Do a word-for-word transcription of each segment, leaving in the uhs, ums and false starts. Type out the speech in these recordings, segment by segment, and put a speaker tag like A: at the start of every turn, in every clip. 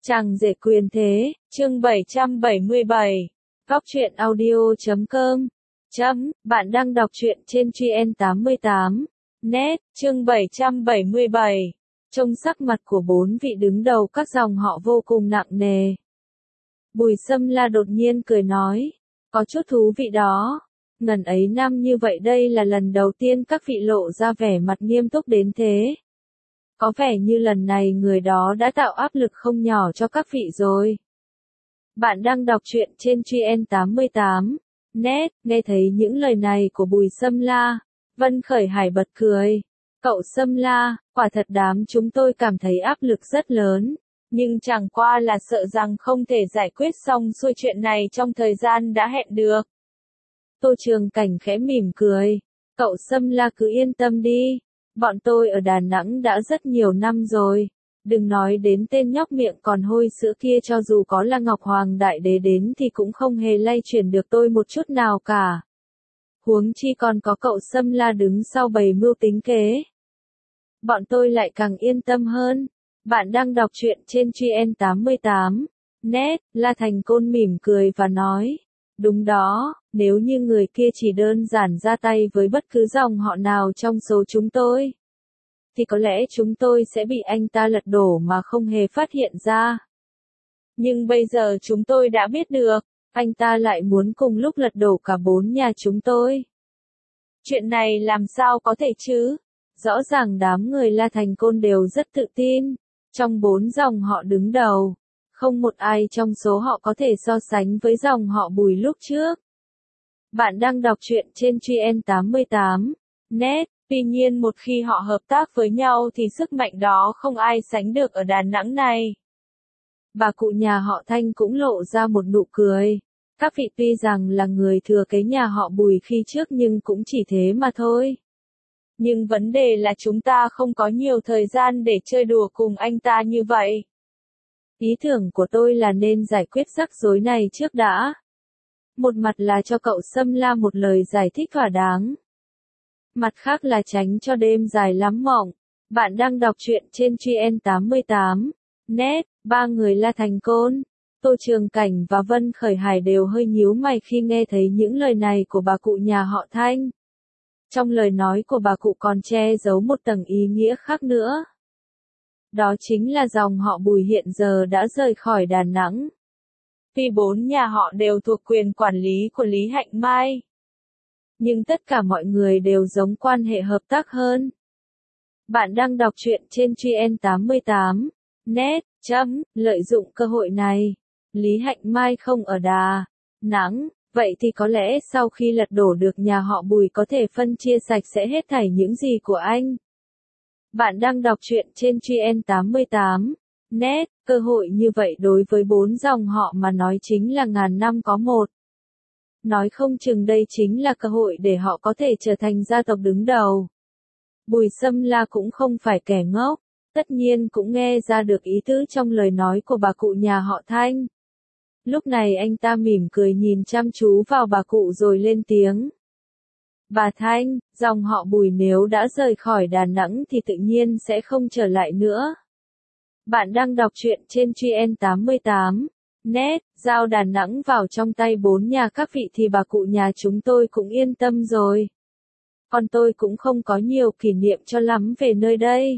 A: Chàng rể quyền thế, chương bảy trăm bảy mươi bảy. Góc truyện audio chấm com. Chấm, bạn đang đọc truyện trên Truyện tám mươi tám. Net, chương bảy trăm bảy mươi bảy. Trông sắc mặt của bốn vị đứng đầu các dòng họ vô cùng nặng nề. Bùi Sâm La đột nhiên cười nói, có chút thú vị đó. Ngần ấy năm như vậy đây là lần đầu tiên các vị lộ ra vẻ mặt nghiêm túc đến thế. Có vẻ như lần này người đó đã tạo áp lực không nhỏ cho các vị rồi. Bạn đang đọc truyện trên Truyện tám mươi tám. Net, nghe thấy những lời này của Bùi Sâm La, Vân Khởi Hải bật cười. Cậu Sâm La, quả thật đám chúng tôi cảm thấy áp lực rất lớn, nhưng chẳng qua là sợ rằng không thể giải quyết xong xuôi chuyện này trong thời gian đã hẹn được. Tô Trường Cảnh khẽ mỉm cười. Cậu Sâm La cứ yên tâm đi. Bọn tôi ở Đà Nẵng đã rất nhiều năm rồi. Đừng nói đến tên nhóc miệng còn hôi sữa kia, cho dù có là Ngọc Hoàng Đại Đế đến thì cũng không hề lay chuyển được tôi một chút nào cả. Huống chi còn có cậu Sâm La đứng sau bày mưu tính kế. Bọn tôi lại càng yên tâm hơn. Bạn đang đọc truyện trên Truyện tám mươi tám. Net, La Thành Côn mỉm cười và nói. Đúng đó, nếu như người kia chỉ đơn giản ra tay với bất cứ dòng họ nào trong số chúng tôi, thì có lẽ chúng tôi sẽ bị anh ta lật đổ mà không hề phát hiện ra. Nhưng bây giờ chúng tôi đã biết được, anh ta lại muốn cùng lúc lật đổ cả bốn nhà chúng tôi. Chuyện này làm sao có thể chứ? Rõ ràng đám người La Thành Côn đều rất tự tin. Trong bốn dòng họ đứng đầu, không một ai trong số họ có thể so sánh với dòng họ Bùi lúc trước. Bạn đang đọc truyện trên Truyện tám mươi tám. Net, tuy nhiên một khi họ hợp tác với nhau thì sức mạnh đó không ai sánh được ở Đà Nẵng này. Bà cụ nhà họ Thanh cũng lộ ra một nụ cười. Các vị tuy rằng là người thừa kế nhà họ Bùi khi trước nhưng cũng chỉ thế mà thôi. Nhưng vấn đề là chúng ta không có nhiều thời gian để chơi đùa cùng anh ta như vậy. Ý tưởng của tôi là nên giải quyết rắc rối này trước đã. Một mặt là cho cậu Sâm La một lời giải thích thỏa đáng. Mặt khác là tránh cho đêm dài lắm mộng. Bạn đang đọc truyện trên Truyện tám mươi tám. Net, ba người La Thành Côn, Tô Trường Cảnh và Vân Khởi Hải đều hơi nhíu mày khi nghe thấy những lời này của bà cụ nhà họ Thanh. Trong lời nói của bà cụ còn che giấu một tầng ý nghĩa khác nữa. Đó chính là dòng họ Bùi hiện giờ đã rời khỏi Đà Nẵng. Tuy bốn nhà họ đều thuộc quyền quản lý của Lý Hạnh Mai, nhưng tất cả mọi người đều giống quan hệ hợp tác hơn. Bạn đang đọc truyện trên Truyện tám mươi tám. Net, chấm, lợi dụng cơ hội này, Lý Hạnh Mai không ở Đà Nẵng, vậy thì có lẽ sau khi lật đổ được nhà họ Bùi có thể phân chia sạch sẽ hết thảy những gì của anh. Bạn đang đọc truyện trên Truyện tám mươi tám. Net, cơ hội như vậy đối với bốn dòng họ mà nói chính là ngàn năm có một. Nói không chừng đây chính là cơ hội để họ có thể trở thành gia tộc đứng đầu. Bùi Sâm La cũng không phải kẻ ngốc, tất nhiên cũng nghe ra được ý tứ trong lời nói của bà cụ nhà họ Thanh. Lúc này anh ta mỉm cười nhìn chăm chú vào bà cụ rồi lên tiếng. Bà Thanh, dòng họ Bùi nếu đã rời khỏi Đà Nẵng thì tự nhiên sẽ không trở lại nữa. Bạn đang đọc truyện trên Truyện tám mươi tám. Net, giao Đà Nẵng vào trong tay bốn nhà các vị thì bà cụ nhà chúng tôi cũng yên tâm rồi. Còn tôi cũng không có nhiều kỷ niệm cho lắm về nơi đây.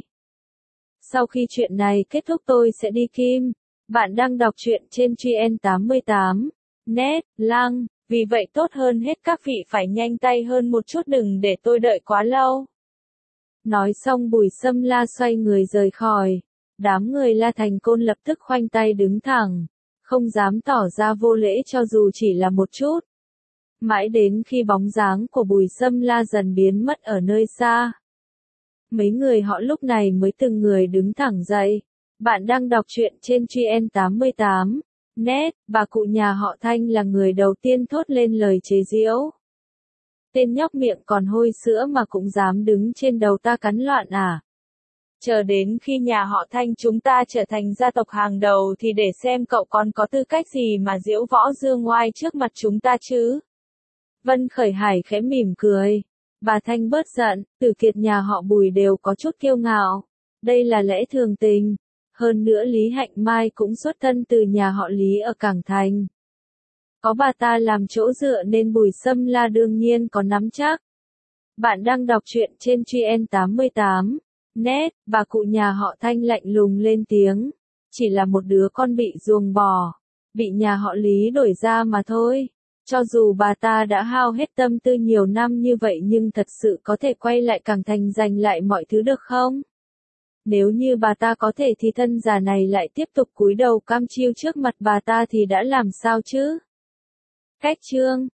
A: Sau khi chuyện này kết thúc tôi sẽ đi Kim. Bạn đang đọc truyện trên Truyện tám mươi tám. Net, Lăng, vì vậy tốt hơn hết các vị phải nhanh tay hơn một chút, đừng để tôi đợi quá lâu. Nói xong Bùi Sâm La xoay người rời khỏi. Đám người La Thành Côn lập tức khoanh tay đứng thẳng, không dám tỏ ra vô lễ cho dù chỉ là một chút. Mãi đến khi bóng dáng của Bùi Sâm La dần biến mất ở nơi xa, mấy người họ lúc này mới từng người đứng thẳng dậy. Bạn đang đọc truyện trên Truyện tám mươi tám. Net, bà cụ nhà họ Thanh là người đầu tiên thốt lên lời chế giễu. Tên nhóc miệng còn hôi sữa mà cũng dám đứng trên đầu ta cắn loạn à? Chờ đến khi nhà họ Thanh chúng ta trở thành gia tộc hàng đầu thì để xem cậu còn có tư cách gì mà diễu võ dương oai trước mặt chúng ta chứ. Vân Khởi Hải khẽ mỉm cười. Bà Thanh bớt giận, Tử Kiệt nhà họ Bùi đều có chút kiêu ngạo. Đây là lẽ thường tình. hơn nữa Lý Hạnh Mai cũng xuất thân từ nhà họ Lý ở Cảng Thành. Có bà ta làm chỗ dựa nên Bùi Sâm La đương nhiên có nắm chắc. Bạn đang đọc truyện trên Truyện tám mươi tám net, bà cụ nhà họ Thanh lạnh lùng lên tiếng. Chỉ là một đứa con bị ruồng bỏ, bị nhà họ Lý đổi ra mà thôi. Cho dù bà ta đã hao hết tâm tư nhiều năm như vậy nhưng thật sự có thể quay lại Cảng Thành giành lại mọi thứ được không? Nếu như bà ta có thể thì thân già này lại tiếp tục cúi đầu cam chiêu trước mặt bà ta thì đã làm sao chứ? Cách chương